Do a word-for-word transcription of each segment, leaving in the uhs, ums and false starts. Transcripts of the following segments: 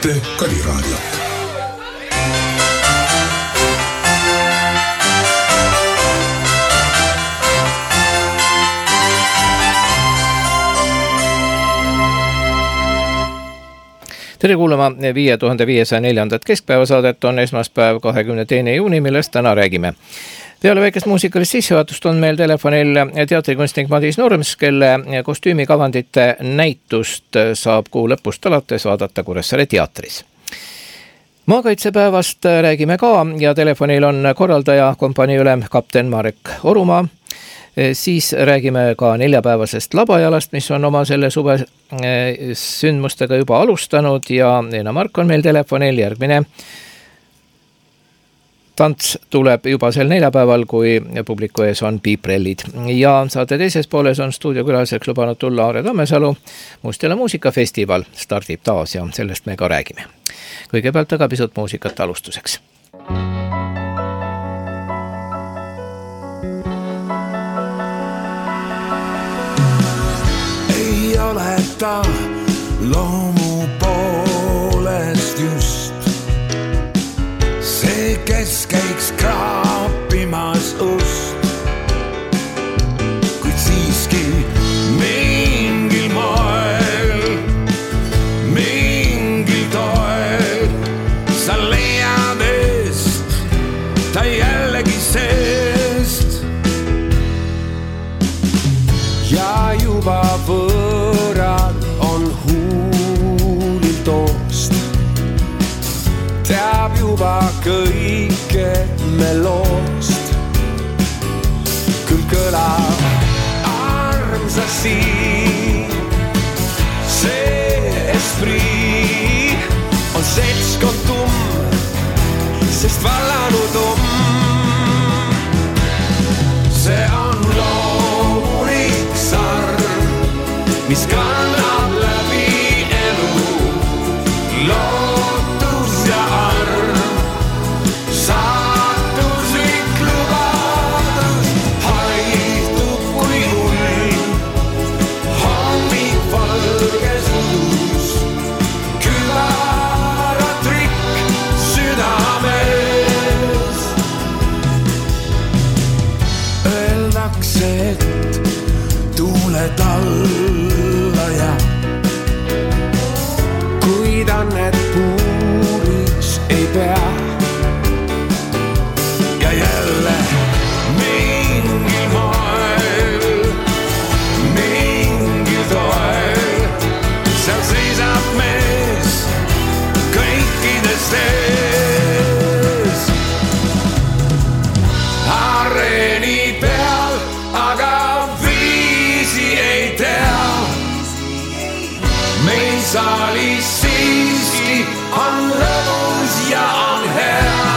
kuulate Kaliraadio. Tere kuulama viie tuhande viiesaja neljandat keskpäevasaadet on esmaspäev kahekümne teine juuni, millest täna räägime. Peale väikest muusikalist sissejuhatust on meil telefonil teatrikunstnik Madis Nurms, kelle kostüümikavandite näitust saab kuu lõpust alates vaadata Kuressaare teatris. Maakaitsepäevast räägime ka ja telefonil on korraldaja kompanii ülem kapten Marek Orumaa. Siis räägime ka neljapäevasest Labajalast, mis on oma selle suve sündmustega juba alustanud ja Leena Mark on meil telefonil. Järgmine tants tuleb juba sel neljapäeval, kui publiku ees on piiprellid. Ja saate teises pooles on stuudiokülaliseks lubanud tulla Aare Tammesalu. Mustjala muusikafestival stardib taas ja sellest me ka räägime. Kõigepealt aga pisut muusikat alustuseks. Ei ole ta loomu poolest just see, kes käiks kraapimas ust, kuid siiski mingil moel, mingil toel sa leiad eest ta jällegi seest ja juba võõrad on huulil toost. Teab juba kõike meloost, küll kõlab armsasti see esprit on seltskond tumm, sest vallanud um. See on loomulik sarm, mis kannab läbi elu, lootus ja arm, saatuslik lubadus haitub kui ulm, hommik valges udus, kübaratrikk südames. Öeldakse, et tuuled alla ja kuid annet puuriks ei pea ja jälle mingil moel, mingil toel seal seisab mees kõikidest ees areeni peal, aga viisi ei tea. Meil saalis siiski on lõbus ja on hea.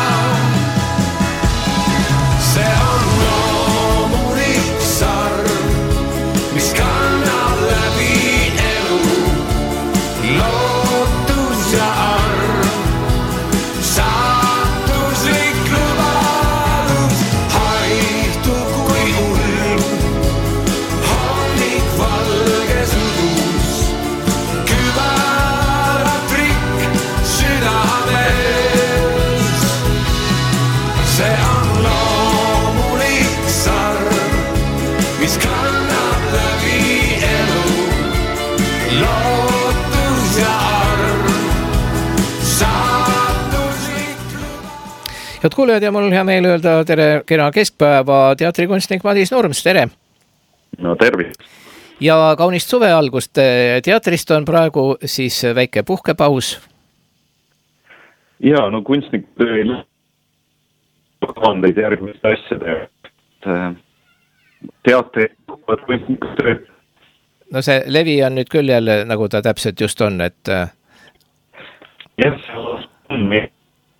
See on loomulik sarm, mis kannab läbi elu, lootus ja arm, saatuslik lubadus haitub kui ulm, hommik valges udus, kübaratrikk südames. See on loomulik sarm, mis kannab läbi elu, lootus ja arm, saatuslik lubadus. Head kuulajad ja mul on hea meel öelda tere kena keskpäeva teatrikunstnik Madis Nurms, tere! No tervis! Ja kaunist suve algust. Teatrist on praegu siis väike puhkepaus. Ja, no kunstnik tööl kavandeid järgmiste asjade. Teatri kunstnikud tööd. No see levi on nüüd küll jälle, nagu ta täpselt just on, et... Jah, see on meie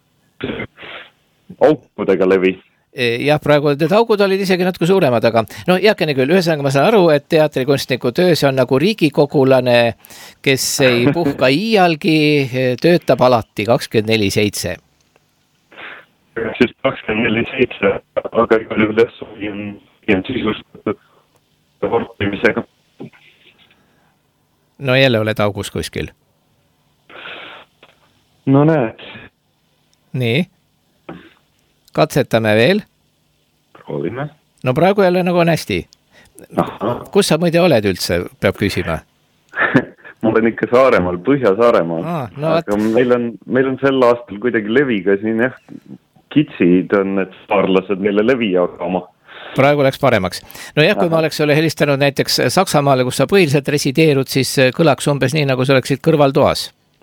aukudega levi. Jah, praegu need augud olid isegi natuke suuremad, aga no jääkene küll, ühesõnaga ma saan aru, et teatrikunstniku töö see on nagu riigikogulane, kes ei puhka iialgi, töötab alati kakskümmend neli seitse. Siis kakskümmend neli seitse, aga igal juhul jah, on sisustatud vortimisega. No jälle oled augus kuskil? no näed. Nii. Katsetame veel. Proovime. No praegu jälle nagu on hästi. Aha. Kus sa muide oled üldse, peab küsima? Ma olen ikka Saaremaal, Põhja-Saaremaal. Ah, no aga at... meil, on, meil on sel aastal kuidagi leviga siin jah, kitsid on, et saarlased meile levi jagama. Praegu läks paremaks. No jah, kui Aha. ma oleks ole helistanud näiteks Saksamaale, kus sa põhiliselt resideerud, siis kõlaks umbes nii, nagu sa oleksid kõrvaltoas.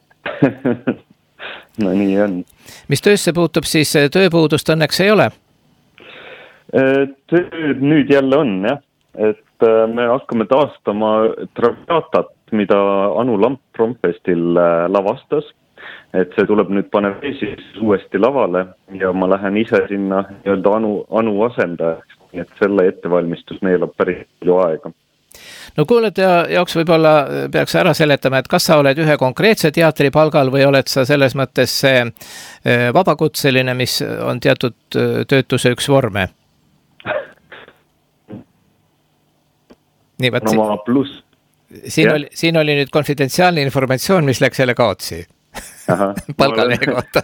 No nii on. Mis töösse puutub, siis tööpuudust õnneks ei ole? Tööd nüüd jälle on, jah. Et me hakkame taastama Traviatat, mida Anu Lamp Promfestil lavastas. Et see tuleb nüüd Paneveesis uuesti lavale ja ma lähen ise sinna nii-öelda Anu, Anu asendajaks. Et selle ettevalmistus neelab päris palju aega. No kuulete jaoks võib-olla peaks ära seletama, et kas sa oled ühe konkreetse teatri palgal või oled sa selles mõttes see vabakutseline, mis on teatud töötuse üks vorme? Nii, võt, no ma pluss. Siin oli, siin oli nüüd konfidentsiaalne informatsioon, mis läks jälle kaotsi. Palgalehe kohta.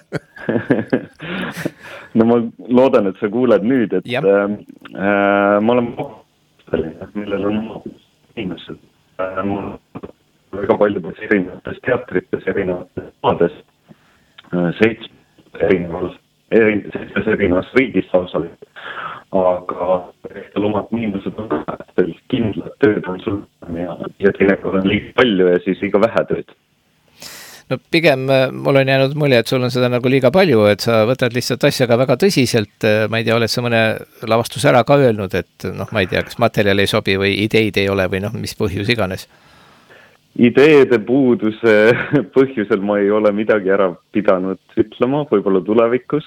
No ma loodan, et sa kuuled nüüd, et äh, ma olen selline, millel on inimesed. Äh, mul on väga paljudes erinevates teatrites, erinevates maades, äh, seitsmes erinevas, seitsmes erinevas riigis lausa. Aga ehtel omad miinused on ka, et kindlad tööd on sul ja, ja teinekord on liiga palju ja siis liiga vähe tööd. No pigem mul on jäänud mulje, et sul on seda nagu liiga palju, et sa võtad lihtsalt asjaga väga tõsiselt. Ma ei tea, oled sa mõne lavastus ära ka öelnud, et noh, ma ei tea, kas materjal ei sobi või ideid ei ole või noh, mis põhjus iganes? Ideede puuduse põhjusel ma ei ole midagi ära pidanud ütlema, võib-olla tulevikus.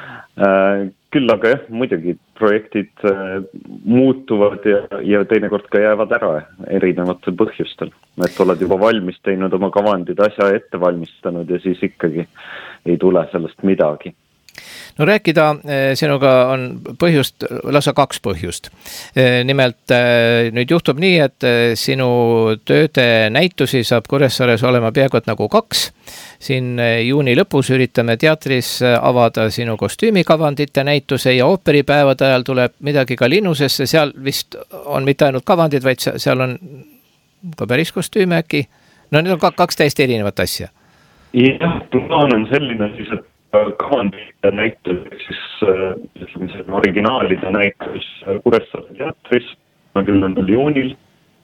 Küll aga jah, muidugi projektid muutuvad ja, ja teinekord ka jäävad ära erinevatel põhjustel. Et oled juba valmis teinud oma kavandid, asja ette valmistanud ja siis ikkagi ei tule sellest midagi. No rääkida sinuga on põhjust, lausa kaks põhjust. Nimelt nüüd juhtub nii, et sinu tööde näitusi saab Kuressaares olema peaaegu nagu kaks. Siin juuni lõpus üritame teatris avada sinu kostüümikavandite näituse ja ooperipäevade ajal tuleb midagi ka Linnusesse. Seal vist on mitte ainult kavandid, vaid seal on ka päris kostüüme äkki. No need on kaks täiesti erinevat asja. Jah, plaan on selline siis, et kavandite näitus, siis ütleme selle originaalide näitus Kuressaare teatris kümnendal juunil.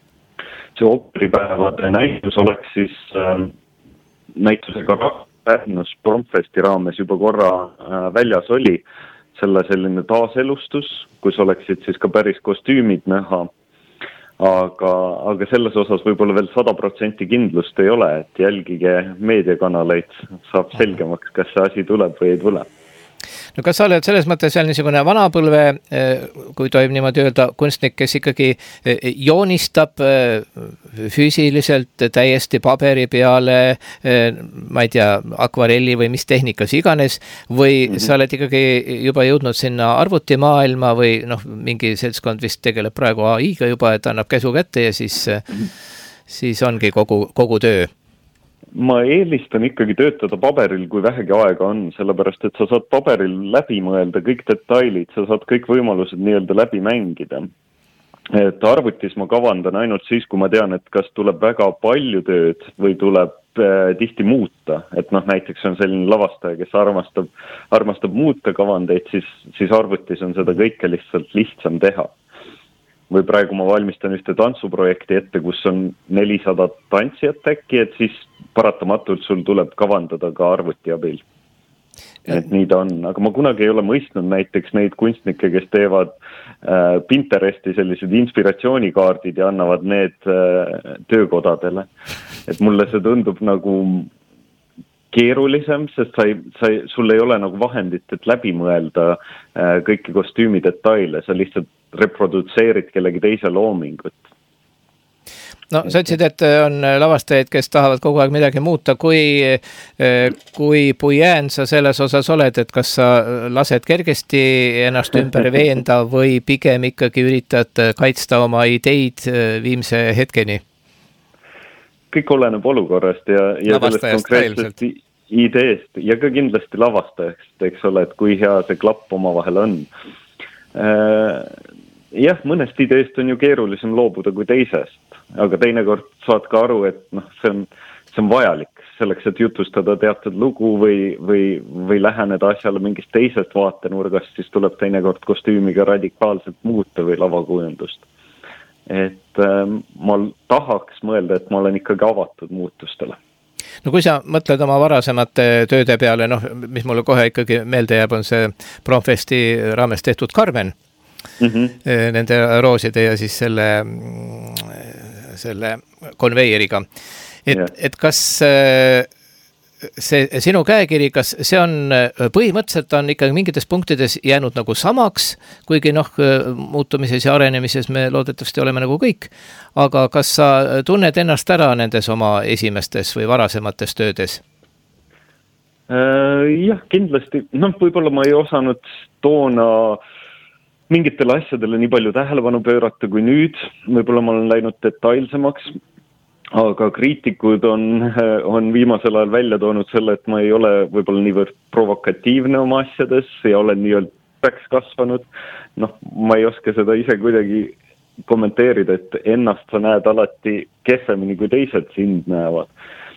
See ooperipäevade näitus oleks siis äh, näitusega Pärnus Promfesti raames juba korra äh, väljas oli selle selline taaselustus, kus oleksid siis ka päris kostüümid näha. Aga, aga selles osas võib-olla veel sada protsenti kindlust ei ole, et jälgige meediakanaleid, saab selgemaks, kas see asi tuleb või ei tule. No kas sa oled selles mõttes seal niisugune vanapõlve, kui tohib niimoodi öelda, kunstnik, kes ikkagi joonistab füüsiliselt täiesti paberi peale, ma ei tea, akvarelli või mis tehnikas iganes, või mm-hmm. sa oled ikkagi juba jõudnud sinna arvutimaailma või noh, mingi seltskond vist tegeleb praegu A I-ga juba, et annab käsu kätte ja siis, mm-hmm. siis ongi kogu, kogu töö. Ma eelistan ikkagi töötada paberil, kui vähegi aega on, sellepärast, et sa saad paberil läbi mõelda kõik detailid, sa saad kõik võimalused nii-öelda läbi mängida. Et arvutis ma kavandan ainult siis, kui ma tean, et kas tuleb väga palju tööd või tuleb äh, tihti muuta. Et noh, näiteks on selline lavastaja, kes armastab, armastab muuta kavandeid, siis, siis arvutis on seda kõike lihtsalt lihtsam teha. Või praegu ma valmistan ühte tantsuprojekti ette, kus on nelisada tantsijat äkki, et siis paratamatult sul tuleb kavandada ka arvuti abil. Et nii ta on, aga ma kunagi ei ole mõistnud näiteks neid kunstnikke, kes teevad äh, Pinteresti sellised inspiratsioonikaardid ja annavad need äh, töökodadele. Et mulle see tundub nagu keerulisem, sest sa ei, sa ei, sul ei ole nagu vahendit, et läbi mõelda äh, kõiki kostüümi detaile, sa lihtsalt reprodutseerid kellegi teise loomingut. No sa ütlesid, et on lavastajaid, kes tahavad kogu aeg midagi muuta. Kui, kui puijään sa selles osas oled, et kas sa lased kergesti ennast ümber veenda või pigem ikkagi üritad kaitsta oma ideid viimse hetkeni? Kõik oleneb olukorrast ja, ja sellest konkreetsest, ideest ja ka kindlasti lavastajast, eks ole, et kui hea see klapp oma vahel on. Jah, mõnest ideest on ju keerulisem loobuda kui teisest, aga teinekord saad ka aru, et noh, see on, see on vajalik selleks, et jutustada teatud lugu või, või, või läheneda asjale mingist teisest vaatenurgast, siis tuleb teinekord kostüümiga radikaalselt muuta või lavakujundust. Et äh, ma tahaks mõelda, et ma olen ikkagi avatud muutustele. No kui sa mõtled oma varasemate tööde peale, noh, mis mulle kohe ikkagi meelde jääb, on see Promfesti raames tehtud Carmen, mm-hmm. nende rooside ja siis selle, selle konveieriga. Et, yeah. et kas see sinu käekiri, kas see on põhimõtteliselt on ikkagi mingites punktides jäänud nagu samaks, kuigi noh, muutumises ja arenemises me loodetavasti oleme nagu kõik, aga kas sa tunned ennast ära nendes oma esimestes või varasemates töödes? Jah, kindlasti. Noh, võib-olla ma ei osanud toona mingitele asjadele nii palju tähelepanu pöörata kui nüüd. Võib-olla ma olen läinud detailsemaks. Aga kriitikud on, on viimasel ajal välja toonud selle, et ma ei ole võib-olla niivõrd provokatiivne oma asjades ja olen nii-öelda päks kasvanud. Noh, ma ei oska seda ise kuidagi kommenteerida, et ennast sa näed alati kehvemini kui teised sind näevad.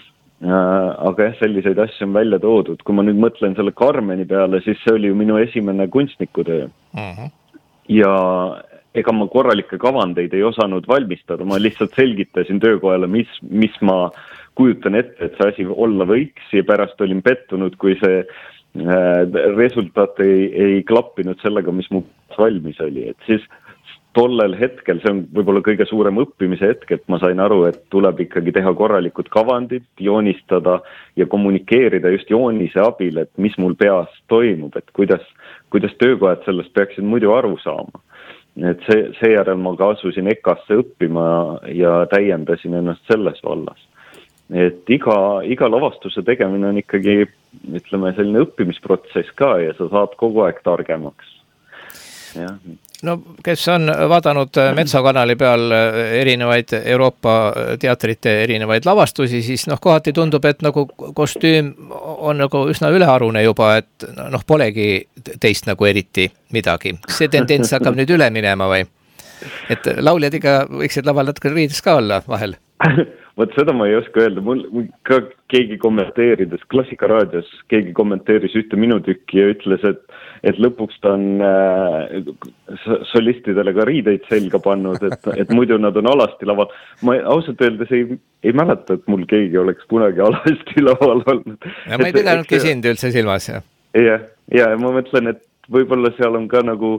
Aga jah, selliseid asju on välja toodud. Kui ma nüüd mõtlen selle Carmeni peale, siis see oli ju minu esimene kunstnikutöö. Uh-huh. Ja ega ma korralikke kavandeid ei osanud valmistada, ma lihtsalt selgitasin töökojale, mis, mis ma kujutan ette, et see asi olla võiks ja pärast olin pettunud, kui see äh, resultaat ei, ei klappinud sellega, mis mu valmis oli. Et siis tollel hetkel, see on võib-olla kõige suurem õppimise hetk, et ma sain aru, et tuleb ikkagi teha korralikud kavandid, joonistada ja kommunikeerida just joonise abil, et mis mul peas toimub, et kuidas, kuidas töökojad sellest peaksid muidu aru saama. Et see, seejärel ma ka asusin EKAsse õppima ja täiendasin ennast selles vallas. Et iga, iga lavastuse tegemine on ikkagi, ütleme, selline õppimisprotsess ka ja sa saad kogu aeg targemaks. Ja. No kes on vaadanud Metsakanali peal erinevaid Euroopa teatrite erinevaid lavastusi, siis noh, kohati tundub, et nagu kostüüm on nagu üsna ülearune juba, et noh, polegi teist nagu eriti midagi. See tendents hakkab nüüd üle minema või? Et lauljad ikka võiksid laval natuke riides ka olla vahel? Võt seda ma ei oska öelda, mul ka keegi kommenteerides, Klassikaraadios keegi kommenteeris ühte minu tükki ja ütles, et, et lõpuks ta on äh, solistidele ka riideid selga pannud, et, et muidu nad on alasti laval. Ma ausalt öeldes ei, ei mäleta, et mul keegi oleks kunagi alasti laval olnud. Ja ma ei pidanudki sind üldse silmas. Ja, ja, ja ma mõtlen, et võib-olla seal on ka nagu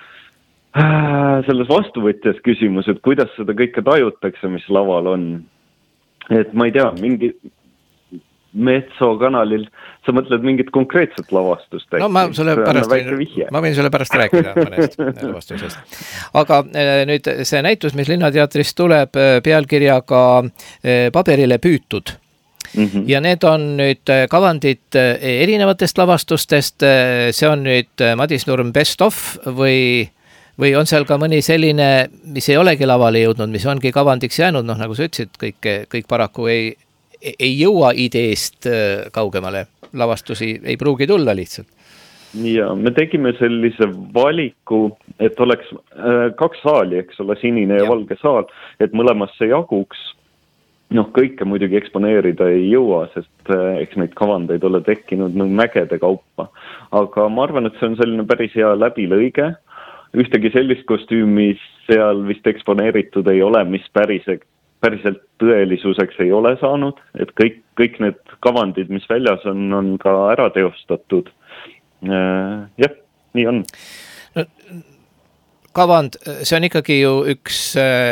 äh, selles vastuvõtjas küsimus, et kuidas seda kõike tajutakse, mis laval on. Et ma ei tea, mingi Metsakanalil, sa mõtled mingit konkreetset lavastust? No ma, sulle pärast, ma võin sulle pärast rääkida mõnest lavastusest. Aga nüüd see näitus, mis Linnateatrist tuleb pealkirjaga Paberile püütud. Mm-hmm. Ja need on nüüd kavandid erinevatest lavastustest. See on nüüd Madis Nurm Best of või... Või on seal ka mõni selline, mis ei olegi lavale jõudnud, mis ongi kavandiks jäänud, noh nagu sa ütlesid, kõik, kõik paraku ei, ei jõua ideest kaugemale. Lavastusi ei pruugi tulla lihtsalt. Ja me tegime sellise valiku, et oleks kaks saali, eks ole, sinine ja, ja valge saal, et mõlemasse jaguks. Noh, kõike muidugi eksponeerida ei jõua, sest eks neid kavandeid ole tekkinud no, mägede kaupa. Aga ma arvan, et see on selline päris hea läbilõige. Ühtegi sellist kostüümi seal vist eksponeeritud ei ole, mis päriselt, päriselt tõelisuseks ei ole saanud. Et kõik, kõik need kavandid, mis väljas on, on ka ära teostatud. Jah, nii on. No, kavand, see on ikkagi ju üks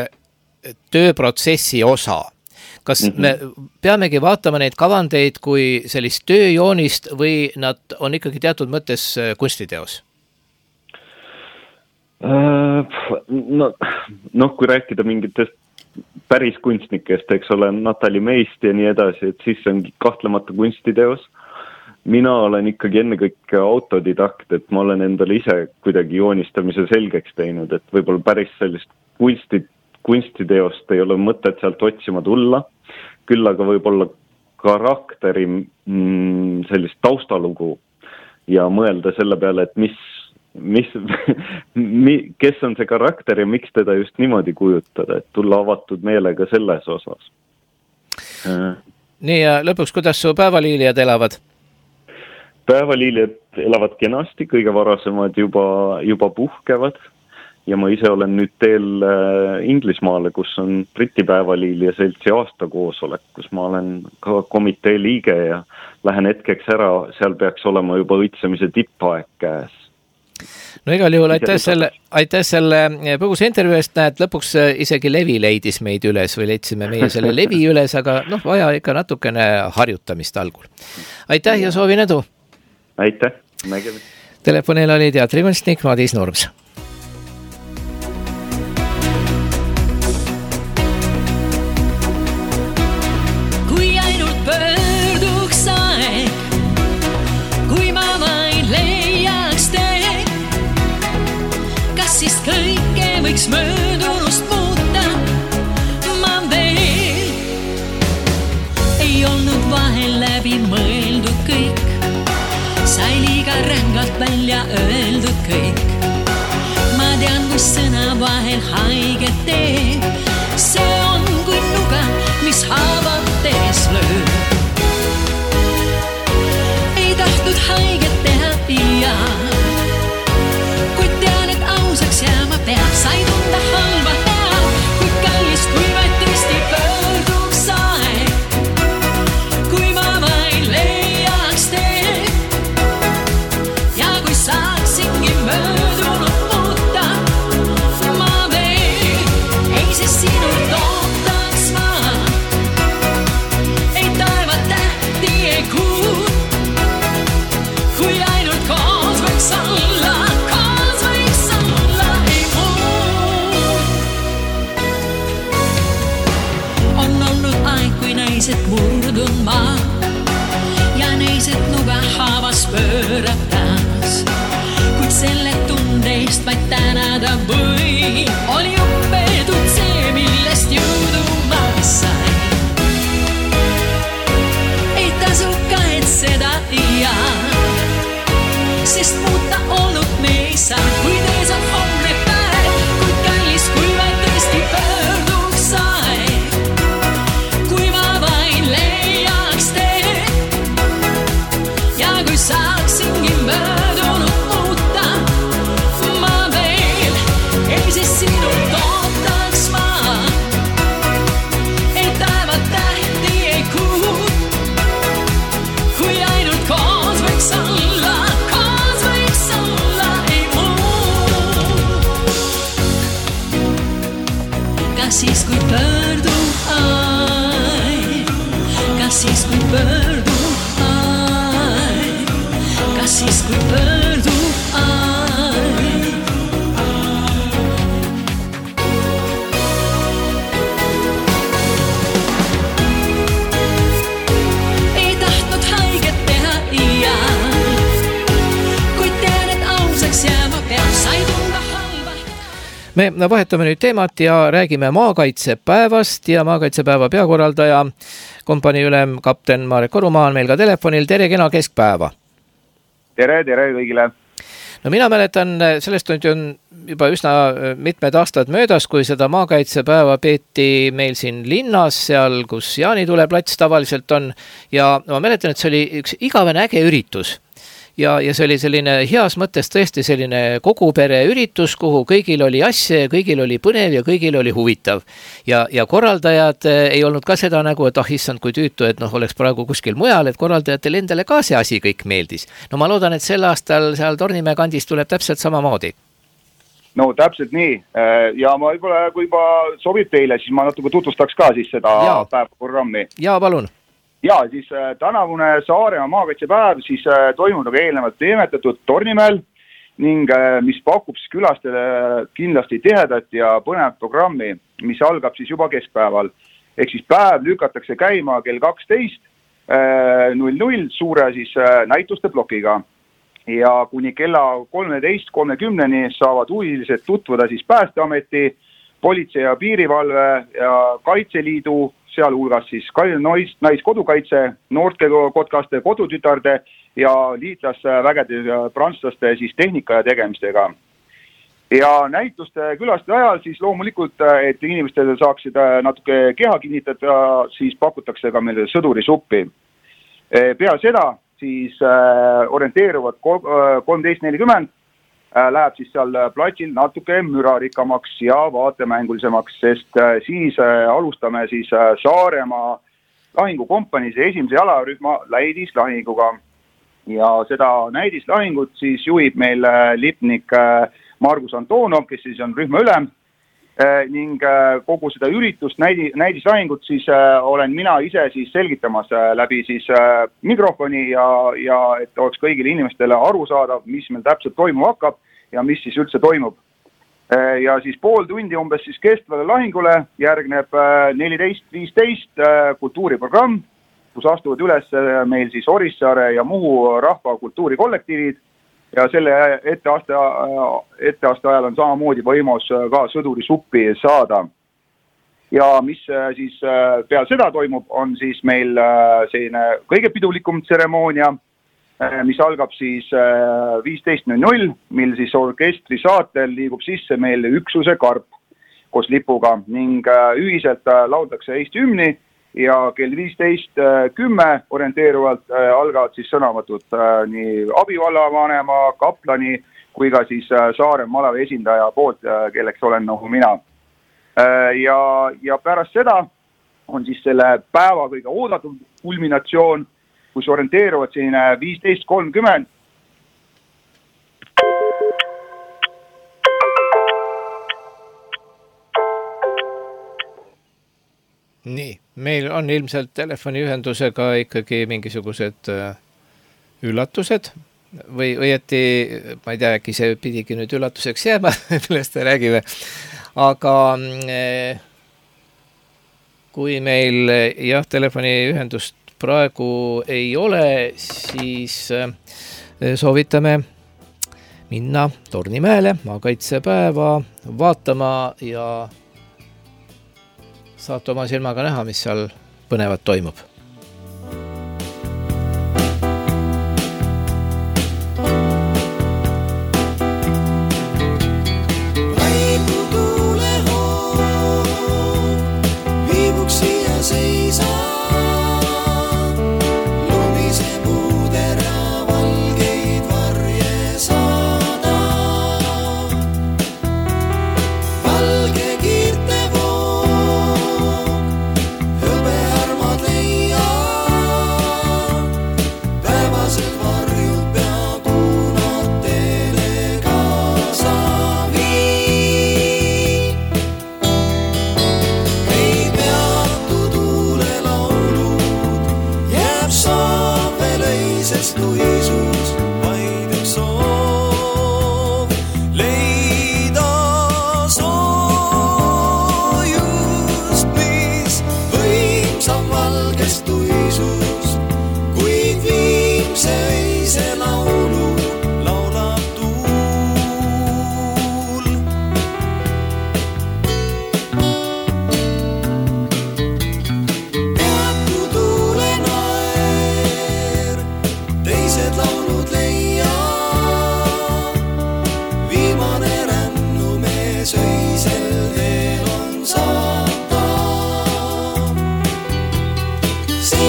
tööprotsessi osa. Kas mm-hmm. me peamegi vaatama neid kavandeid kui sellist tööjoonist või nad on ikkagi teatud mõttes kunstiteos? No, noh, kui rääkida mingitest päris kunstnikest, eks ole, Natali Meist ja nii edasi, et siis on kahtlemata kunstiteos. Mina olen ikkagi ennekõike autodidakt, et ma olen endale ise kuidagi joonistamise selgeks teinud, et võib-olla päris sellist kunsti, kunstiteost ei ole mõtet sealt otsima tulla, küll aga võib-olla karakteri mm, sellist taustalugu ja mõelda selle peale, et mis, mis kes on see karakter ja miks teda just niimoodi kujutada, et tulla avatud meelega selles osas. Nii ja lõpuks, kuidas su päevaliilijad elavad? Päevaliilijad elavad kenasti, kõige varasemad juba, juba puhkevad ja ma ise olen nüüd teel Inglismaale, kus on Briti päevaliilija seltsi aastakoosolek, kus ma olen ka komitee liige ja lähen hetkeks ära, seal peaks olema juba õitsemise tippaeg käes. No igal juhul aitäh selle, aitäh selle põgusa intervjuu eest, näed, lõpuks isegi Levi leidis meid üles või leidsime meie selle Levi üles, aga noh, vaja ikka natukene harjutamist algul. Aitäh ja soovin edu! Aitäh! Nägeme. Telefonil oli teatrikunstnik Madis Nurms. Kui ainult pöörduks aeg, kui ma vain leiaks teed, kas siis kõike võiks möödunust muuta? Ma veel ei olnud vahel läbi mõeldud kõik, sai liiga rängalt välja öeldud kõik. Ma tean, kui sõna vahel haiget teeb, see on kui nuga, mis haavates lööb. Ei tahtnud haiget teha ja kui tean, et ausaks jääma peab, sai tunda halva hea, kui kallist, kui vaid tõesti pöörduks aeg, kui ma vain leiaks teed. Saaksingi möödunud muuta, ma veel ei see sinult ootaks ma, ei taeva tähti ei kuu, kui ainult koos võiks olla, koos võiks olla, ei muu. On olnud aeg, kui naised murdun ma ja naised nuga haavas pöörab taas. Kuid selle tunde eest vaid tänada või oli õppetud see, millest jõudu ma sain. Ei tasu ka, et seda ja, sest muuta olnud me ei saa, kui tees on homne päev, kui kallis, kui vaid tõesti pöörduks aeg, kui ma vain leiaks teed ja kui saaksingi möödunud siis sinult ootaks ma, ei taeva tähti ei kuu, kui ainult koos võiks olla, koos võiks olla, ei muu. Kas siis kui pöördub aeg, kas siis kui pöördub aeg, kas siis kui pöördub aeg. Me vahetame nüüd teemat ja räägime maakaitsepäevast ja maakaitsepäeva peakorraldaja, kompanii ülem kapten Marek Orumaa on meil ka telefonil. Tere, kena keskpäeva! Tere, tere kõigile! No mina mäletan, sellest on juba üsna mitmed aastad möödas, kui seda maakaitsepäeva peeti meil siin linnas, seal kus Jaanitule plats tavaliselt on. Ja ma mäletan, et see oli üks igavene äge üritus. Ja, ja see oli selline heas mõttes tõesti selline kogupere üritus, kuhu kõigil oli asja ja kõigil oli põnev ja kõigil oli huvitav. Ja, ja korraldajad ei olnud ka seda nägu, et ah, issand, kui tüütu, et noh, oleks praegu kuskil mujal, et korraldajatel endale ka see asi kõik meeldis. No ma loodan, et sel aastal seal Tornimäe kandis tuleb täpselt samamoodi. No täpselt nii. Ja ma võib-olla, kui juba sobib teile, siis ma natuke tutvustaks ka siis seda ja. Päevaprogrammi. Ja, palun. Ja, siis äh, tänavune Saaremaa maakaitsepäev siis äh, toimub aga eelnevalt nimetatud Tornimäel ning äh, mis pakub siis külastele kindlasti tihedat ja põnevat programmi, mis algab siis juba keskpäeval. Ehk siis päev lükatakse käima kell kaksteist null null suure siis äh, näituste plokiga. Ja kuni kella kolmteist kolmekümneni saavad huvilised tutvuda siis Päästeameti politsei ja piirivalve ja Kaitseliidu, sealhulgas siis nais, naiskodukaitse, noortekotkaste, kodutütarde ja liitlasvägede ja prantslaste siis tehnika ja tegemistega. Ja näituste külaste ajal siis loomulikult, et inimestel saaksid natuke keha kinnitada, siis pakutakse ka meile sõdurisuppi. Peale seda siis orienteeruvad kolmteist nelikümmend läheb siis seal platsil natuke mürarikamaks ja vaatemängulisemaks, sest siis alustame siis Saaremaa lahingukompaniise esimese jalarühma näidislahinguga. Ja seda näidislahingut siis juhib meil lipnik Margus Antonov, kes siis on rühma ülem ning kogu seda üritust, näidi, näidislahingut siis olen mina ise siis selgitamas läbi siis mikrofoni ja, ja et oleks kõigile inimestele aru saada, mis meil täpselt toimuma hakkab ja mis siis üldse toimub. Ja siis pool tundi umbes siis kestvale lahingule järgneb neliteist viisteist kultuuriprogramm, kus astuvad üles meil siis Orissaare ja Muhu rahva kultuurikollektiivid. Ja selle etteaste, etteaste ajal on samamoodi võimalus ka sõdurisuppi saada. Ja mis siis peale seda toimub, on siis meil selline kõige pidulikum tseremoonia, mis algab siis viisteist null null, mil siis orkestri saatel liigub sisse meil üksuse karp koos lipuga ning ühiselt lauldakse Eesti hümni. Ja kell viisteist kümme orienteeruvalt algavad siis sõnavõtud nii abivallavanema, kaplani kui ka siis Saare Malavi esindaja poolt, kelleks olen nagu mina. Ja, ja pärast seda on siis selle päeva kõige oodatud kulminatsioon, kus orienteeruvad selline viisteist kolmkümmend. Nii, meil on ilmselt telefoniühendusega ikkagi mingisugused üllatused või õieti, ma ei tea, äkki see pidigi nüüd üllatuseks jääma, millest te räägime, aga kui meil jah, telefoniühendust praegu ei ole, siis soovitame minna Tornimäele maakaitsepäeva vaatama ja saate oma silmaga näha, mis seal põnevat toimub. See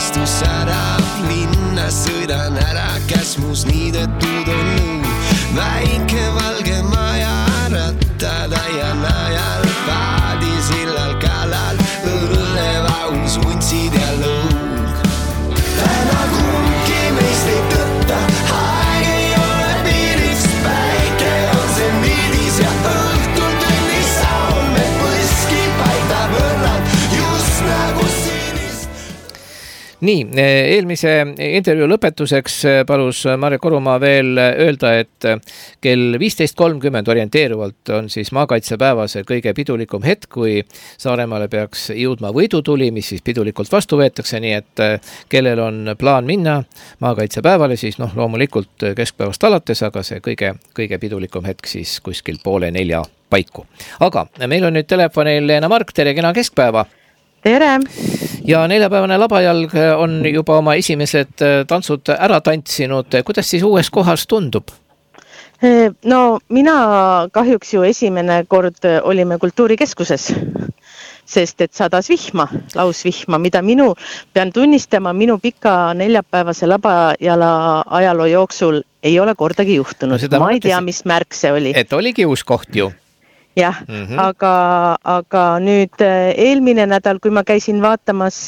unistus ära minna, sõidan ära, käs muus niidetud on nõu. Väike valge maja, rattad aian ajal, paadisillal kalal, õllevaus, untsid ja lõug. Täna kumbki meist ei tõtta, aeg ei ole piiriks, päike on see miidis ja õhtul tunnis saun, me põski paita võrrad, just nagu sinist. Nii, eelmise intervjuu lõpetuseks palus Marek Orumaa veel öelda, et kell viisteist kolmkümmend orienteeruvalt on siis maakaitsepäeva see kõige pidulikum hetk, kui Saaremaale peaks jõudma võidutuli, mis siis pidulikult vastu võetakse, nii et kellel on plaan minna maakaitsepäevale, siis noh, loomulikult keskpäevast alates, aga see kõige, kõige pidulikum hetk siis kuskil poole nelja paiku. Aga meil on nüüd telefonil Leena Mark, tere, kena keskpäeva! Tere! Ja neljapäevane Labajalg on juba oma esimesed tantsud ära tantsinud. Kuidas siis uues kohas tundub? No mina kahjuks ju esimene kord olime kultuurikeskuses, sest et sadas vihma, lausvihma, mida minu, pean tunnistama, minu pika neljapäevase Labajala ajaloo jooksul ei ole kordagi juhtunud. No, ma ei tea, mis märk see oli. Et oligi uus koht ju. Jah, mm-hmm. aga, aga nüüd eelmine nädal, kui ma käisin vaatamas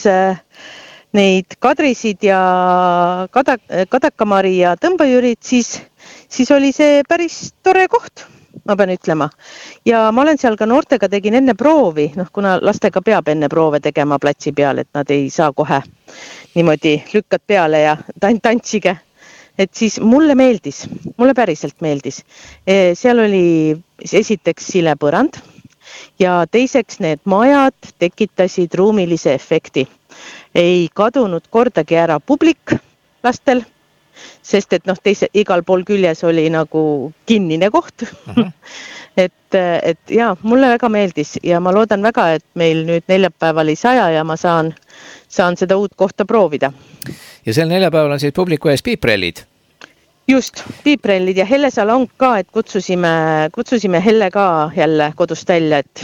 neid Kadrisid ja Kadak, Kadakamari ja Tõmbajürid, siis, siis oli see päris tore koht, ma pean ütlema. Ja ma olen seal ka noortega tegin enne proovi, noh, kuna lastega peab enne proove tegema platsi peal, et nad ei saa kohe niimoodi lükkad peale ja tantsige. Et siis mulle meeldis, mulle päriselt meeldis. Seal oli esiteks silepõrand ja teiseks need majad tekitasid ruumilise efekti. Ei kadunud kordagi ära publik lastel, sest et noh, teise, igal pool küljes oli nagu kinnine koht. Uh-huh. et, et jaa, mulle väga meeldis ja ma loodan väga, et meil nüüd neljapäeval ei saja ja ma saan, saan seda uut kohta proovida. Ja sel neljapäeval on siis publiku ees piiprellid. Just, piiprellid ja Helle Salong ka, et kutsusime, kutsusime Helle ka jälle kodust välja, et,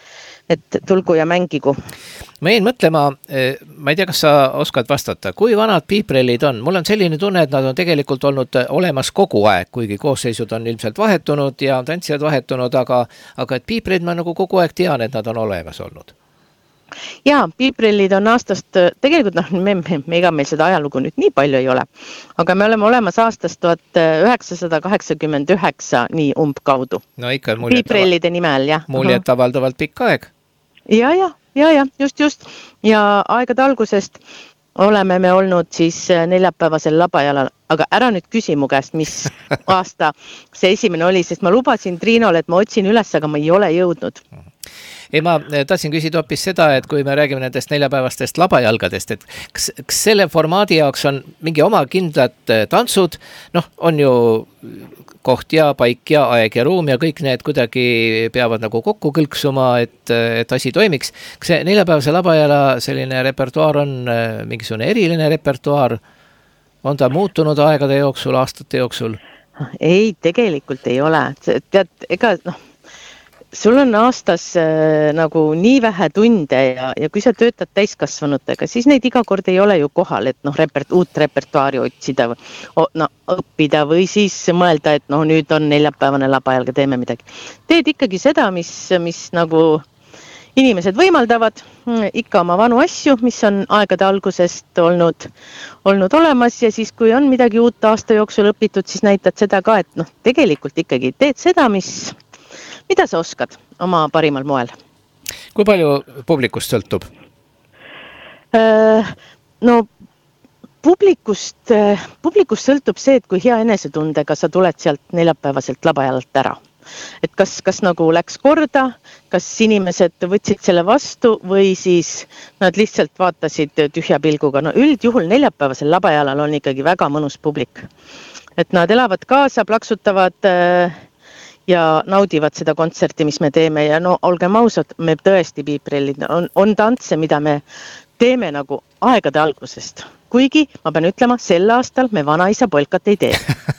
et tulgu ja mängigu. Ma jäin mõtlema, ma ei tea, kas sa oskad vastata, kui vanad piiprellid on? Mul on selline tunne, et nad on tegelikult olnud olemas kogu aeg, kuigi koosseisud on ilmselt vahetunud ja tantsijad vahetunud, aga, aga et piipreid ma nagu kogu aeg tean, et nad on olemas olnud. Jaa, piiprellid on aastast, tegelikult noh, me, me, me ega meil seda ajalugu nüüd nii palju ei ole, aga me oleme olemas aastast tuhat üheksasada kaheksakümmend üheksa nii umbkaudu. No ikka piiprellide nimel, jah. Muljet avaldavalt pikk aeg. Ja, ja, ja, ja, just, just. Ja aegade algusest oleme me olnud siis neljapäevasel Labajalal, aga ära nüüd küsi mu käest, mis aasta see esimene oli, sest ma lubasin Triinole, et ma otsin üles, aga ma ei ole jõudnud. Ei, ma tahtsin küsida hoopis seda, et kui me räägime nendest neljapäevastest labajalgadest, et kas, kas selle formaadi jaoks on mingi oma kindlad tantsud, noh, on ju koht ja paik ja aeg ja ruum ja kõik need kuidagi peavad nagu kokku kõlksuma, et, et asi toimiks. Kas see neljapäevase Labajala selline repertuaar on mingisugune eriline repertuaar? On ta muutunud aegade jooksul, aastate jooksul? Ei, tegelikult ei ole. Tead, ega noh, sul on aastas äh, nagu nii vähe tunde ja, ja kui sa töötad täiskasvanutega, siis neid iga kord ei ole ju kohal, et noh, repert, uut repertuaari otsida, no, õppida või siis mõelda, et noh, nüüd on neljapäevane Labajalga, teeme midagi. Teed ikkagi seda, mis, mis nagu inimesed võimaldavad, ikka oma vanu asju, mis on aegade algusest olnud, olnud olemas ja siis, kui on midagi uut aasta jooksul õpitud, siis näitad seda ka, et noh, tegelikult ikkagi teed seda, mis mida sa oskad oma parimal moel? Kui palju publikust sõltub? No publikust, publikust sõltub see, et kui hea enesetundega sa tuled sealt neljapäevaselt Labajalalt ära. Et kas, kas nagu läks korda, kas inimesed võtsid selle vastu või siis nad lihtsalt vaatasid tühja pilguga. No üldjuhul neljapäevasel Labajalal on ikkagi väga mõnus publik. Et nad elavad kaasa, plaksutavad ja naudivad seda kontserti, mis me teeme ja no olgem ausad, me tõesti piiprellid, on, on tantse, mida me teeme nagu aegade algusest. Kuigi, ma pean ütlema, sel aastal me vanaisa polkat ei tee.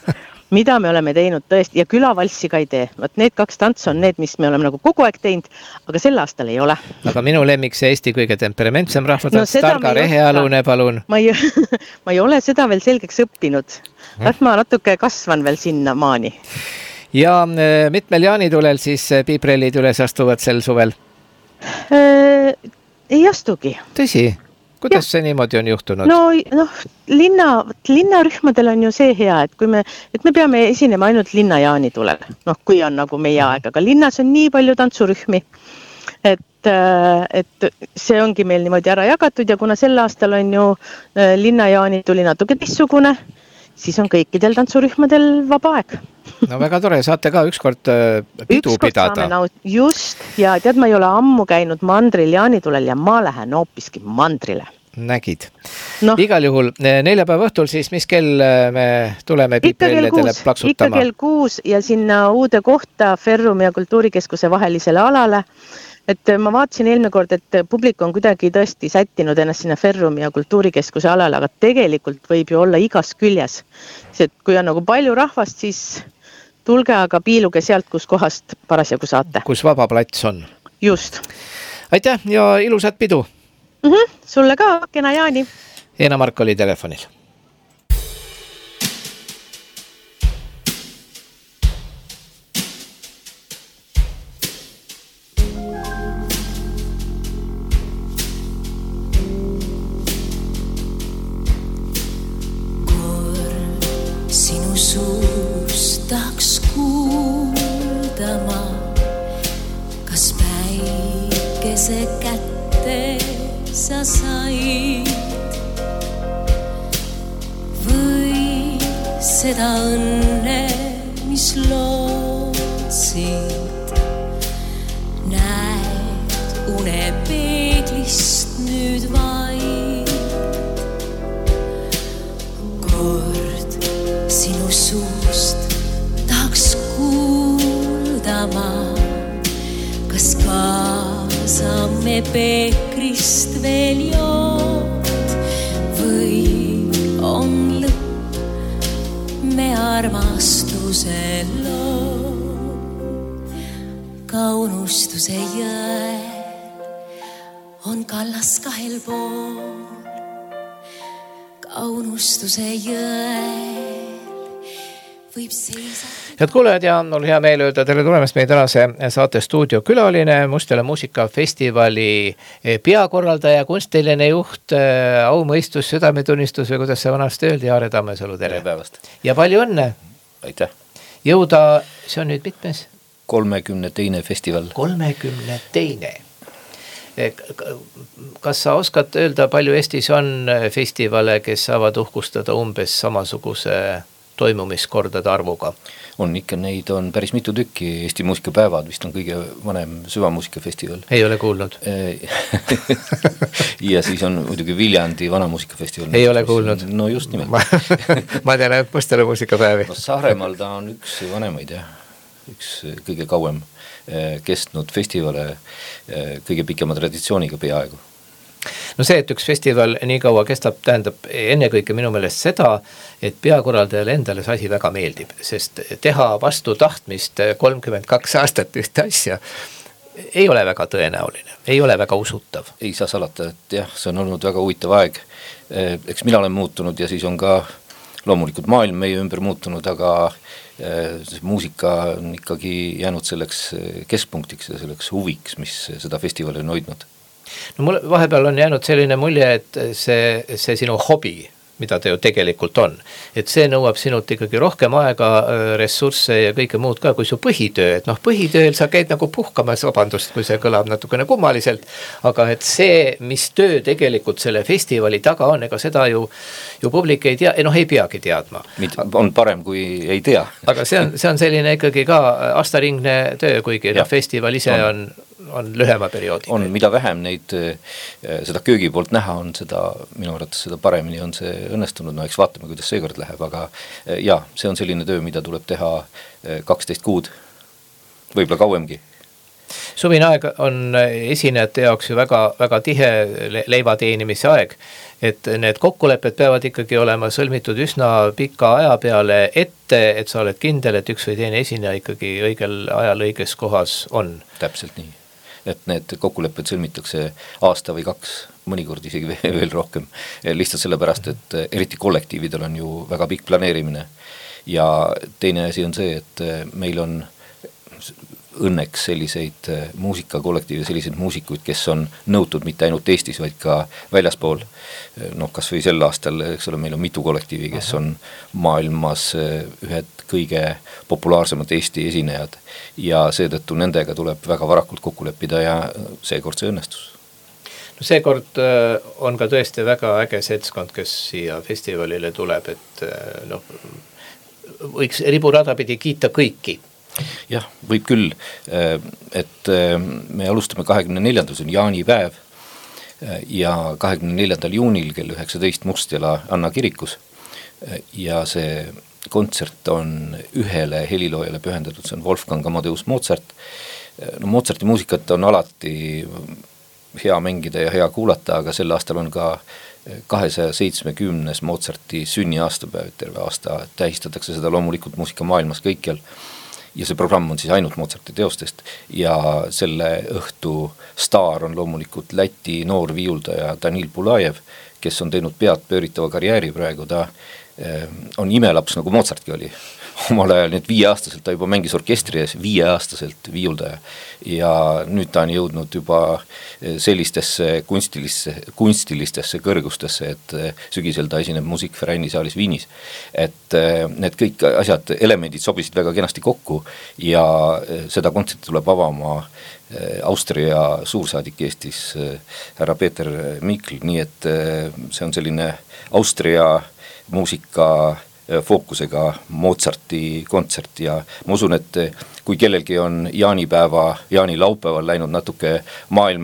mida me oleme teinud tõesti ja külavalssi ka ei tee. Võt need kaks tantsu on need, mis me oleme nagu kogu aeg teinud, aga sel aastal ei ole. Aga minu lemmik see Eesti kõige temperamentsem rahvatants, no, Targa Rehealune, palun. Ma ei, ma ei ole seda veel selgeks õppinud. Las ma natuke kasvan veel sinna maani. Ja mitmel jaanitulel siis piiprellid üles astuvad sel suvel? Äh, ei astugi. Tõsi? Kuidas ja. See niimoodi on juhtunud? No, noh, linna, linnarühmadel on ju see hea, et, kui me, et me peame esinema ainult linna jaanitulel. Noh, kui on nagu meie aeg, aga linnas on nii palju tantsurühmi, et, et see ongi meil niimoodi ära jagatud ja kuna sel aastal on ju linna jaanituli natuke teistsugune, siis on kõikidel tantsurühmadel vaba aeg. No väga tore, saate ka ükskord pidu ükskord pidada. Naud... Just, ja tead, ma ei ole ammu käinud mandril jaanitulel ja ma lähen hoopiski mandrile. Nägid. No. Igal juhul neljapäeva õhtul siis, mis kell me tuleme piiprelledele plaksutama? Ikka kell kuus ja sinna uude kohta Ferrum ja Kultuurikeskuse vahelisele alale. Et ma vaatasin eelmine kord, et publik on kuidagi tõesti sättinud ennast sinna Ferrum ja Kultuurikeskuse alale, aga tegelikult võib ju olla igas küljes. See, et kui on nagu palju rahvast, siis tulge aga piiluge sealt, kus kohast parasjagu saate. Kus vaba plats on. Just. Aitäh ja ilusat pidu. Mm-hmm. Sulle ka, kena Jaani. Eena Mark oli telefonil. Tahaks kuuldama, kas päikese kätte sa said või seda õnne, mis lootsid. Näed une peeglist nüüd vaid kord sinu suust kuuldama, kas kaasame peekrist veel jood või on lõpp me armastuse loo. Ka unustuse jõel on kallas kahel pool, ka unustuse jõel Head kuulajad ja on hea meel öelda tere tulemast meie tänase saate stuudio külaline, Mustjala muusikafestivali peakorraldaja, kunstiline juht, aumõistus, südametunnistus või kuidas see vanasti öeldi, Aare Tammesalu, tere. Tere päevast. Ja palju õnne. Aitäh. Jõuda, see on nüüd mitmes? kolmekümne teine festival. kolmekümne teine. Kas sa oskad öelda, palju Eestis on festivale, kes saavad uhkustada umbes samasuguse toimumiskordade arvuga? On ikka, neid on päris mitu tükki. Eesti muusikapäevad vist on kõige vanem süvamuusikafestival. Ei ole kuulnud. Ja siis on muidugi Viljandi vanamuusikafestival. Ei ole kuulnud. No just nimelt. ma, ma tean, et Mustjala muusikapäevi. No, Saaremaal ta on üks vanemaid, jah. Üks kõige kauem kestnud festivale, kõige pikema traditsiooniga peaaegu. No see, et üks festival nii kaua kestab, tähendab enne kõike minu meelest seda, et peakorraldajale endale see asi väga meeldib, sest teha vastu tahtmist kolmkümmend kaks aastat ühte asja ei ole väga tõenäoline, ei ole väga usutav. Ei saa salata, et jah, see on olnud väga huvitav aeg. Eks mina olen muutunud ja siis on ka loomulikult maailm meie ümber muutunud, aga see muusika on ikkagi jäänud selleks keskpunktiks ja selleks huviks, mis seda festivali on hoidnud. No mul vahepeal on jäänud selline mulje, et see, see sinu hobi, mida ta ju tegelikult on, et see nõuab sinult ikkagi rohkem aega, ressursse ja kõike muud ka kui su põhitöö, et noh, põhitööl sa käid nagu puhkamas, vabandust, kui see kõlab natukene kummaliselt, aga et see, mis töö tegelikult selle festivali taga on, ega seda ju, ju publik ei tea, noh ei peagi teadma. On parem, kui ei tea. Aga see on, see on selline ikkagi ka aastaringne töö, kuigi no, festival ise on, on on lühema perioodi. On, mida vähem neid, seda köögi poolt näha on, seda minu arvates seda paremini on see õnnestunud, no eks vaatame, kuidas seekord läheb, aga ja, see on selline töö, mida tuleb teha kaksteist kuud, võib-olla kauemgi. Suvine aeg on esinejate jaoks ju väga, väga tihe leivateenimise aeg, et need kokkulepped peavad ikkagi olema sõlmitud üsna pika aja peale ette, et sa oled kindel, et üks või teine esineja ikkagi õigel ajal õiges kohas on. Täpselt nii, et need kokkulepped sõlmitakse aasta või kaks, mõnikord isegi veel rohkem, lihtsalt sellepärast, et eriti kollektiividel on ju väga pikk planeerimine ja teine asi on see, et meil on õnneks selliseid muusikakollektiive, selliseid muusikuid, kes on nõutud mitte ainult Eestis, vaid ka väljaspool. Noh, kas või sel aastal, eks ole, meil on mitu kollektiivi, kes on maailmas ühed kõige populaarsemad Eesti esinejad ja seetõttu nendega tuleb väga varakult kokku leppida ja seekord see õnnestus. No seekord on ka tõesti väga äge seltskond, kes siia festivalile tuleb, et noh, võiks riburada pidi kiita kõiki. Jah, võib küll, et me alustame kahekümne neljandal, see on jaanipäev ja kahekümne neljandal juunil kell üheksateist Mustjala Anna kirikus ja see kontsert on ühele heliloojale pühendatud, see on Wolfgang Amadeus Mozart. No Mozarti muusikat on alati hea mängida ja hea kuulata, aga sel aastal on ka kahesaja seitsmekümnes Mozarti sünniaastapäev, terve aasta tähistatakse seda loomulikult muusika maailmas kõikjal. Ja see programm on siis ainult Mozarti teostest ja selle õhtu staar on loomulikult Läti noor viiuldaja Danil Bulajev, kes on teinud pead pööritava karjääri praegu, ta on imelaps nagu Mozartki oli. Omal ajal nüüd viieaastaselt ta juba mängis orkestri ees, viieaastaselt viiuldaja ja nüüd ta on jõudnud juba sellistesse kunstilisse, kunstilistesse kõrgustesse, et sügisel ta esineb Musikvereini saalis Viinis. Et need kõik asjad, elemendid sobisid väga kenasti kokku ja seda kontserti tuleb avama Austria suursaadik Eestis härra Peeter Mikl, nii et see on selline Austria muusika fookusega Mozarti kontsert ja ma usun, et kui kellelgi on jaanipäeva, jaanilaupäeval läinud natuke maailm,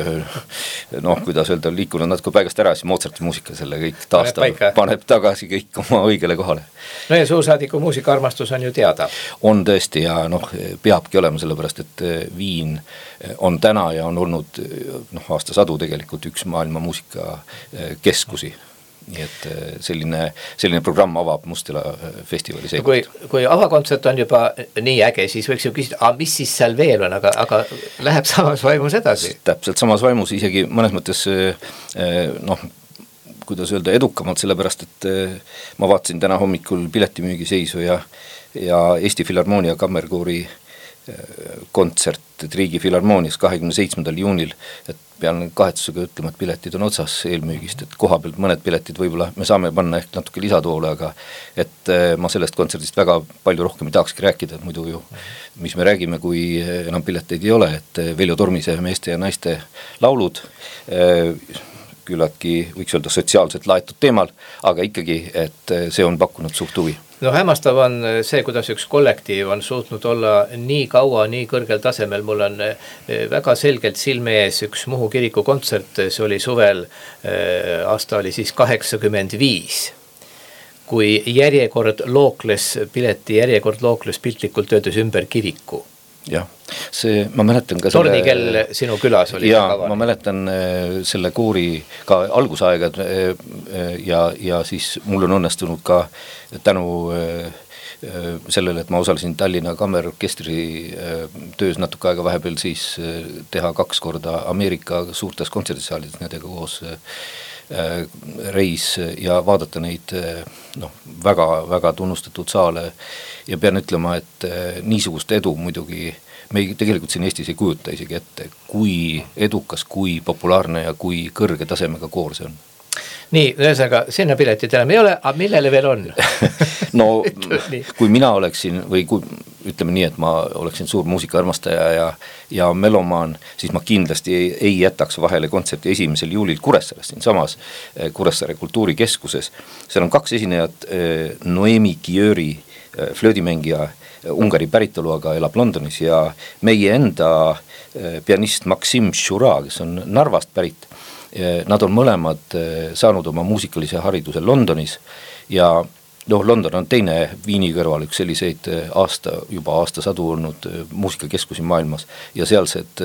noh, kuidas öelda, liikunud natuke paigast ära, siis Mozarti muusika selle kõik taastab, paneb tagasi kõik oma õigele kohale. No ja suursaadiku muusikaarmastus on ju teada. On tõesti ja noh, peabki olema sellepärast, et Viin on täna ja on olnud noh, aastasadu tegelikult üks maailma muusika keskusi. Nii et selline, selline programm avab Mustjala festivali seekord. Kui, kui avakontsert on juba nii äge, siis võiks ju küsida, aga mis siis seal veel on, aga, aga läheb samas vaimus edasi? Täpselt samas vaimus, isegi mõnes mõttes noh, kuidas öelda, edukamalt, sellepärast, et ma vaatasin täna hommikul piletimüügiseisu ja, ja Eesti Filharmoonia kammerkoori kontsert Riigi Filharmoonias kahekümne seitsmendal juunil, et pean kahetsusega ütlema, et piletid on otsas eelmüügist, et koha pealt mõned piletid võib-olla me saame panna ehk natuke lisatoole, aga et ma sellest kontserdist väga palju rohkem ei tahakski rääkida, et muidu ju, mis me räägime, kui enam pileteid ei ole, et Veljo Tormise meeste ja naiste laulud, küllaltki võiks öelda sotsiaalselt laetud teemal, aga ikkagi, et see on pakkunud suht huvi. No hämmastav on see, kuidas üks kollektiiv on suutnud olla nii kaua, nii kõrgel tasemel. Mul on väga selgelt silme ees üks Muhu kiriku kontsert, see oli suvel, aasta oli siis kaheksakümmend viis, kui järjekord lookles, pileti järjekord lookles piltlikult öeldes ümber kiriku. Jah, see, ma mäletan ka selle... Tornikell sinu külas oli. Ja ma mäletan selle koori ka algusaegad ja, ja siis mul on õnnestunud ka tänu sellele, et ma osalesin Tallinna kammerorkestri töös natuke aega vahepeal siis teha kaks korda Ameerika suurtes kontserdisaalides nendega koos reis ja vaadata neid noh, väga, väga tunnustatud saale ja pean ütlema, et niisugust edu muidugi me tegelikult siin Eestis ei kujuta isegi ette, kui edukas, kui populaarne ja kui kõrge tasemega koor see on. Nii, ühesõnaga, sinna piletid enam ei ole, aga millele veel on? No, kui mina oleksin, või kui ütleme nii, et ma oleksin suur muusikaarmastaja ja, ja melomaan, siis ma kindlasti ei, ei jätaks vahele kontserti esimesel juulil Kuressaares, siin samas Kuressaare kultuurikeskuses. Seal on kaks esinejat, Noemi Kiöri, flöödimängija, Ungari päritolu, aga elab Londonis ja meie enda pianist Maksim Shura, kes on Narvast pärit. Nad on mõlemad saanud oma muusikalise hariduse Londonis ja noh, London on teine Viini kõrval üks selliseid aasta, juba aastasadu olnud muusikakeskusi maailmas ja sealsed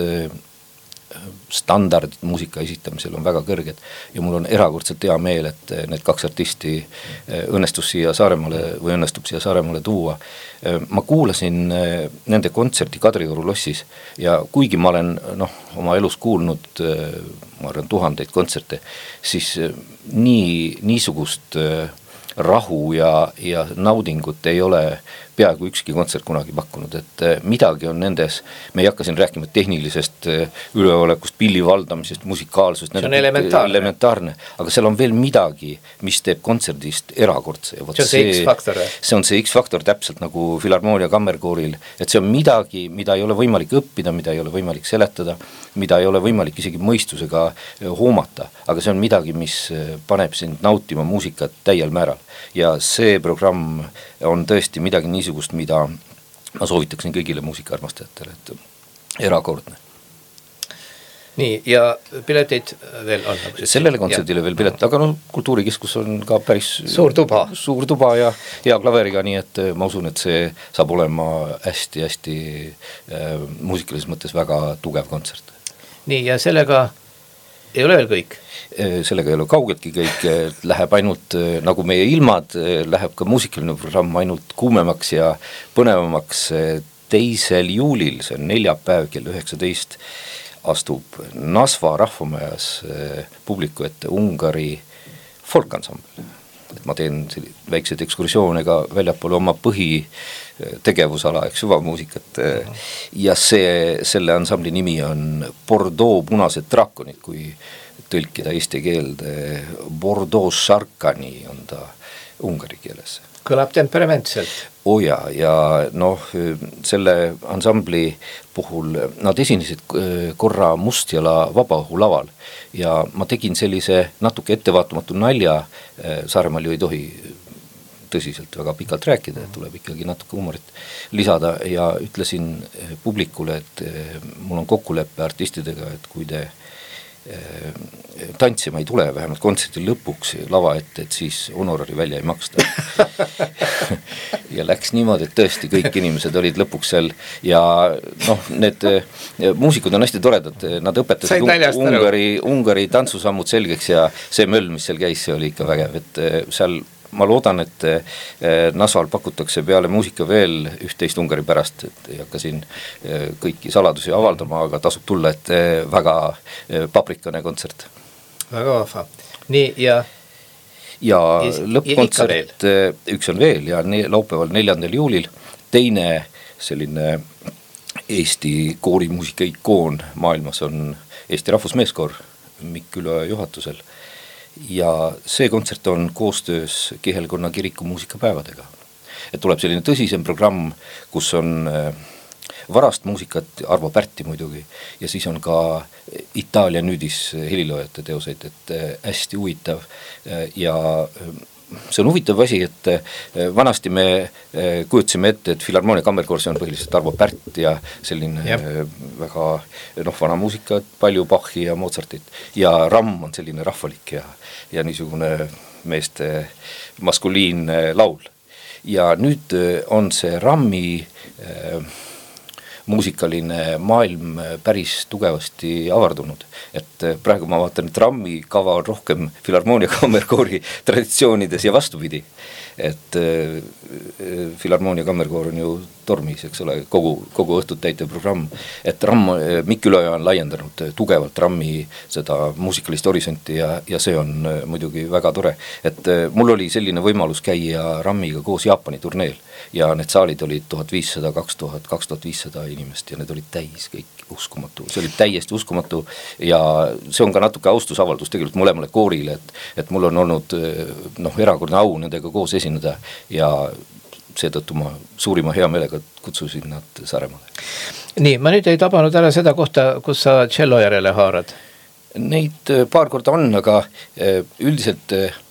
standardid muusika esitamisel on väga kõrged ja mul on erakordselt hea meel, et need kaks artisti õnnestus siia Saaremaale või õnnestub siia Saaremaale tuua. Ma kuulasin nende kontserti Kadrioru lossis ja kuigi ma olen noh, oma elus kuulnud, ma arvan, tuhandeid kontserte, siis nii, niisugust rahu ja, ja naudingut ei ole peaaegu ükski kontsert kunagi pakkunud, et midagi on nendes, me ei hakka siin rääkima tehnilisest üleolekust, pilli valdamisest, musikaalsust, see on elementaarne. elementaarne, aga seal on veel midagi, mis teeb kontserdist erakordse. See on see, see X-faktor. See on see X-faktor täpselt nagu Filharmoonia kammerkooril, et see on midagi, mida ei ole võimalik õppida, mida ei ole võimalik seletada, mida ei ole võimalik isegi mõistusega hoomata, aga see on midagi, mis paneb sind nautima muusikat täiel määral ja see programm on tõesti midagi niisugust, mida ma soovitaksin kõigile muusikaarmastajatele, et erakordne. Nii, ja piletid veel on? Sellele kontserdile veel pilet, aga no kultuurikeskus on ka päris suur tuba, suur tuba ja hea klaveriga, nii et ma usun, et see saab olema hästi-hästi äh, muusikalises mõttes väga tugev kontsert. Nii, ja sellega ei ole veel kõik? Sellega ei ole kaugeltki kõik, läheb ainult, nagu meie ilmad, läheb ka muusikaline programm ainult kuumemaks ja põnevamaks teisel juulil, see on neljapäev kell üheksateist, astub Nasva rahvamajas publiku ette Ungari folkansambel. Et ma teen väikseid ekskursioone ka väljapoole oma põhi tegevusala, eks süvamuusikat ja see, selle ansambli nimi on Bordeaux punased draakonid, kui tõlkida eesti keelde Bordeaux Sarkani on ta ungari keeles. Kõlab temperamentselt. Oh ja, ja noh, selle ansambli puhul nad esinesid korra Mustjala Vabaõhulaval ja ma tegin sellise natuke ettevaatamatu nalja, Saaremaal ju ei tohi tõsiselt väga pikalt rääkida, tuleb ikkagi natuke humorit lisada ja ütlesin publikule, et mul on kokkuleppe artistidega, et kui te tantsima ei tule vähemalt kontserti lõpuks lava ette, et siis honorari välja ei maksta. Ja läks niimoodi, et tõesti kõik inimesed olid lõpuks seal ja noh, need muusikud on hästi toredad, nad õpetasid Ungari, Ungari tantsusammud selgeks ja see möll, mis seal käis, see oli ikka vägev, et seal ma loodan, et Nasval pakutakse peale muusika veel üht-teist Ungari pärast, et ei hakka siin kõiki saladusi avaldama, aga tasub tulla, et väga paprikane kontsert. Väga vahva. Nii, ja ja lõppkontsert, üks on veel ja laupäeval neljandal juulil, teine selline Eesti koorimuusika ikoon maailmas on Eesti Rahvusmeeskoor Mikk Üleoja juhatusel. Ja see kontsert on koostöös Kihelkonna kiriku muusikapäevadega. Et tuleb selline tõsisem programm, kus on varast muusikat, Arvo Pärti muidugi, ja siis on ka Itaalia nüüdis heliloojate teoseid, et hästi huvitav ja see on huvitav asi, et vanasti me kujutasime ette, et Filharmoonia kammerkoor, see on põhiliselt Arvo Pärt ja selline Jep. väga noh, vana muusika, palju Bachi ja Mozartit ja Ramm on selline rahvalik ja, ja niisugune meeste maskuliinne laul. Ja nüüd on see Rammi äh, muusikaline maailm päris tugevasti avardunud, et praegu ma vaatan, et Rammi kava on rohkem Filharmoonia kammerkoori traditsioonides ja vastupidi, et äh, Filharmoonia kammerkoor on ju tormis, eks ole, kogu, kogu õhtut täitev programm, et Ramm, Mikk Üleoja on laiendanud tugevalt Rammi seda muusikalist horisonti ja, ja see on muidugi väga tore, et mul oli selline võimalus käia Rammiga koos Jaapani turneel ja need saalid olid tuhat viissada, kaks tuhat, kaks tuhat viissada inimest ja need olid täis kõik uskumatu, see oli täiesti uskumatu ja see on ka natuke austusavaldus tegelikult mõlemale koorile, et, et mul on olnud noh, erakordne au nendega koos esineda ja seetõttu ma suurima hea meelega kutsusin nad Saaremaale. Nii, ma nüüd ei tabanud ära seda kohta, kus sa cello järele haarad? Neid paar korda on, aga üldiselt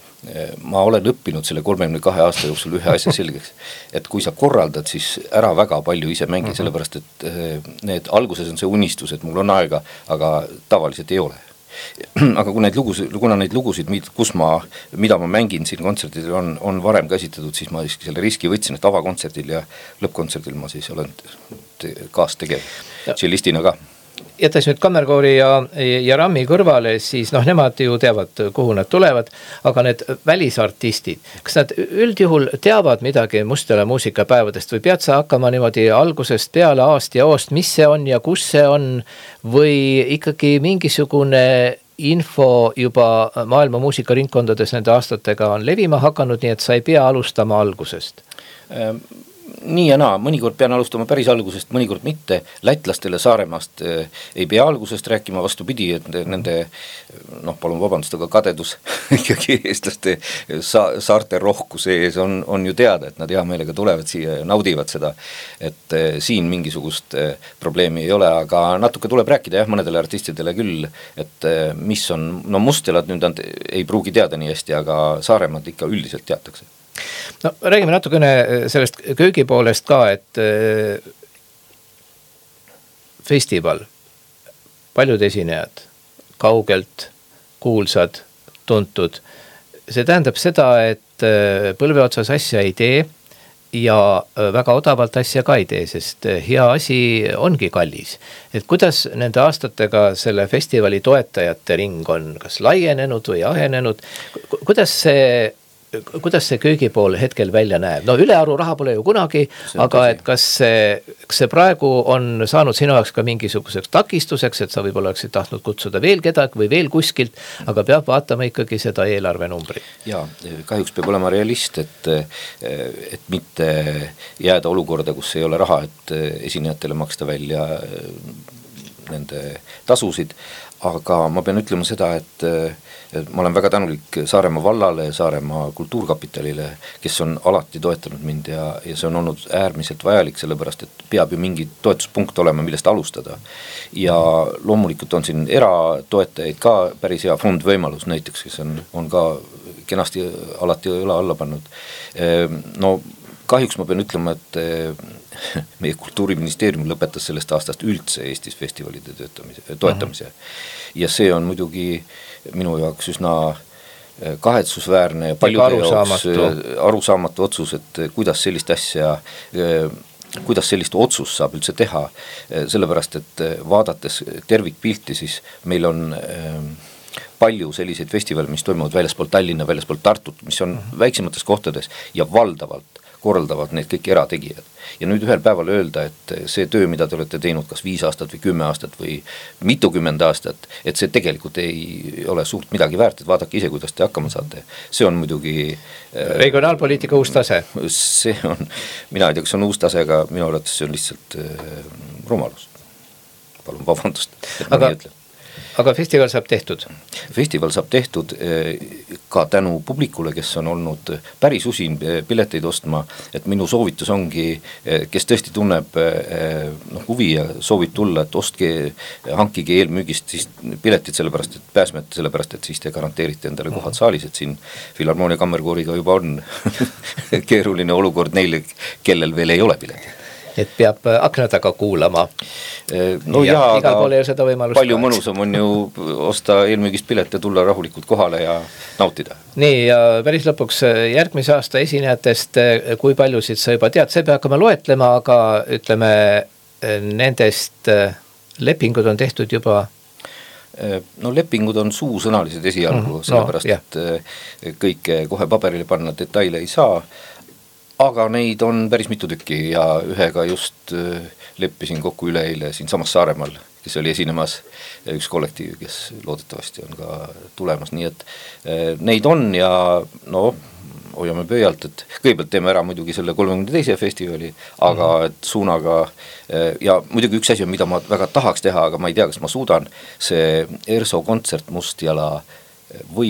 ma olen õppinud selle kolmekümne kahe aasta jooksul ühe asja selgeks, et kui sa korraldad, siis ära väga palju ise mängi, sellepärast et need alguses on see unistus, et mul on aega, aga tavaliselt ei ole. aga kui neid lugusid, kuna neid lugusid, kus ma, mida ma mängin siin kontserdidel on, on varem käsitletud, siis ma siiski selle riski võtsin, et avakontserdil ja lõppkontserdil ma siis olen kaastegev tšellistina ka. Jättes nüüd kammerkoori ja, ja Rammi kõrvale, siis noh, nemad ju teavad, kuhu nad tulevad, aga need välisartistid, kas nad üldjuhul teavad midagi Mustjala muusikapäevadest või pead sa hakkama niimoodi algusest peale aast ja oost, mis see on ja kus see on, või ikkagi mingisugune info juba maailma muusikaringkondades nende aastatega on levima hakanud, nii et sa ei pea alustama algusest? Ähm. Nii ja naa, mõnikord pean alustama päris algusest, mõnikord mitte. Lätlastele Saaremaast ei pea algusest rääkima, vastupidi, et nende, noh, palun vabandust, aga kadedus ikkagi eestlaste sa- saarte rohkuse ees on, on ju teada, et nad hea meelega tulevad siia ja naudivad seda, et siin mingisugust probleemi ei ole, aga natuke tuleb rääkida jah, mõnedele artistidele küll, et mis on, no Mustjalad nüüd ei pruugi teada nii hästi, aga Saaremaad ikka üldiselt teatakse. No räägime natukene sellest köögi poolest ka, et festival, paljud esinejad, kaugelt, kuulsad, tuntud. See tähendab seda, et põlve otsas asja ei tee ja väga odavalt asja ka ei tee, sest hea asi ongi kallis. Et kuidas nende aastatega selle festivali toetajate ring on, kas laienenud või ahenenud, kuidas see kuidas see köögipool hetkel välja näeb? No ülearu raha pole ju kunagi, aga et kas see, kas see praegu on saanud sinu jaoks ka mingisuguseks takistuseks, et sa võib-olla oleksid tahtnud kutsuda veel kedagi või veel kuskilt, aga peab vaatama ikkagi seda eelarve numbrit. Jaa, kahjuks peab olema realist, et, et mitte jääda olukorda, kus ei ole raha, et esinejatele maksta välja nende tasusid, aga ma pean ütlema seda, et ma olen väga tänulik Saaremaa vallale ja Saaremaa kultuurkapitalile, kes on alati toetanud mind ja, ja see on olnud äärmiselt vajalik, sellepärast et peab ju mingi toetuspunkt olema, millest alustada. Ja loomulikult on siin eratoetajaid ka päris hea fond võimalus näiteks, kes on, on ka kenasti alati õla alla pannud. No kahjuks ma pean ütlema, et meie kultuuriministeerium lõpetas sellest aastast üldse Eestis festivalide töötamise, toetamise. Ja see on muidugi minu jaoks üsna kahetsusväärne ja paljude jaoks arusaamatu otsus, et kuidas sellist asja, kuidas sellist otsust saab üldse teha, sellepärast et vaadates tervikpilti, siis meil on palju selliseid festivale, mis toimuvad väljaspool Tallinna, väljaspool Tartut, mis on väiksemates kohtades ja valdavalt korraldavad need kõik erategijad. Ja nüüd ühel päeval öelda, et see töö, mida te olete teinud kas viis aastat või kümme aastat või mitukümmend aastat, et see tegelikult ei ole suurt midagi väärt, et vaadake ise, kuidas te hakkama saate. See on muidugi regionaalpoliitika uus tase. See on, mina ei tea, kas on uus tase, aga minu arvates see on lihtsalt rumalus. Palun vabandust, et ma nii ütlen. Aga festival saab tehtud? Festival saab tehtud ka tänu publikule, kes on olnud päris usin pileteid ostma, et minu soovitus ongi, kes tõesti tunneb no, huvi ja soovib tulla, et ostke, hankige eelmüügist siis piletid sellepärast, et pääsmete sellepärast, et siis te garanteerite endale kohad saalis, et siin Filharmoonia kammerkooriga juba on keeruline olukord neile, kellel veel ei ole piletid. Et peab akna taga kuulama. No ja, ja igal pool ei ole seda võimalust. Palju mõnusam on ju osta eelmüügist pilet ja tulla rahulikult kohale ja nautida. Nii, ja päris lõpuks järgmise aasta esinejatest, kui paljusid sa juba tead, see peab hakkama loetlema, aga ütleme, nendest lepingud on tehtud juba? No lepingud on suusõnalised esialgu, mm, sellepärast, no, et kõike kohe paberile panna detaile ei saa, aga neid on päris mitu tükki ja ühega just leppisin kokku üleeile siin samas Saaremaal, kes oli esinemas üks kollektiiv, kes loodetavasti on ka tulemas, nii et neid on ja no hoiame pöialt, et kõigepealt teeme ära muidugi selle kolmekümne teise festivali, aga et suunaga ja muidugi üks asi on, mida ma väga tahaks teha, aga ma ei tea, kas ma suudan, see ERSO kontsert Mustjala või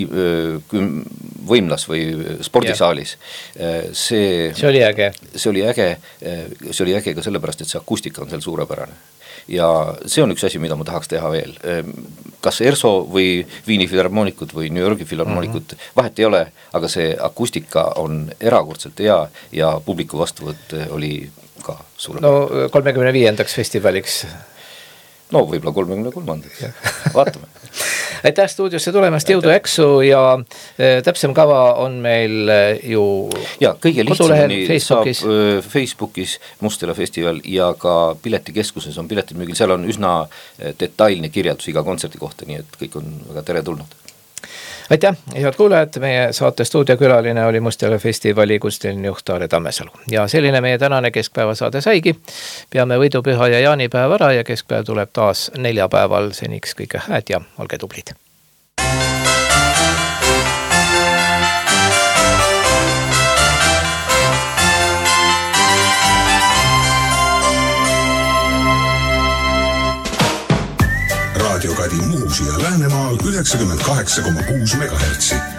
võimlas või spordisaalis. See, see oli äge. See oli äge, see oli äge ka sellepärast, et see akustika on seal suurepärane. Ja see on üks asi, mida ma tahaks teha veel. Kas ERSO või Viini filharmoonikud või New Yorgi filharmoonikud, mm-hmm. vahet ei ole, aga see akustika on erakordselt hea ja publiku vastuvõtt oli ka suurepärane. No kolmekümne viiendaks festivaliks. No võib-olla kolmekümne kolmandaks, vaatame. aitäh stuudiosse tulemast, jõudu eksu ja täpsem kava on meil ju ja kõige lihtsamini Facebookis. saab Facebookis Mustjala festival ja ka Piletikeskuses on piletid müügil, seal on üsna detailne kirjeldus iga kontserdi kohta, nii et kõik on väga teretulnud. Aitäh, head kuulajad, meie saate stuudiokülaline oli Mustjala festivali kunstiline juht Aare Tammesalu ja selline meie tänane keskpäevasaade saigi. Peame võidupüha ja jaanipäev ära ja keskpäev tuleb taas neljapäeval, seniks kõike hääd ja olge tublid. Radio Kadi Muhusi ja Läänemaal üheksakümmend kaheksa koma kuus megahertsi.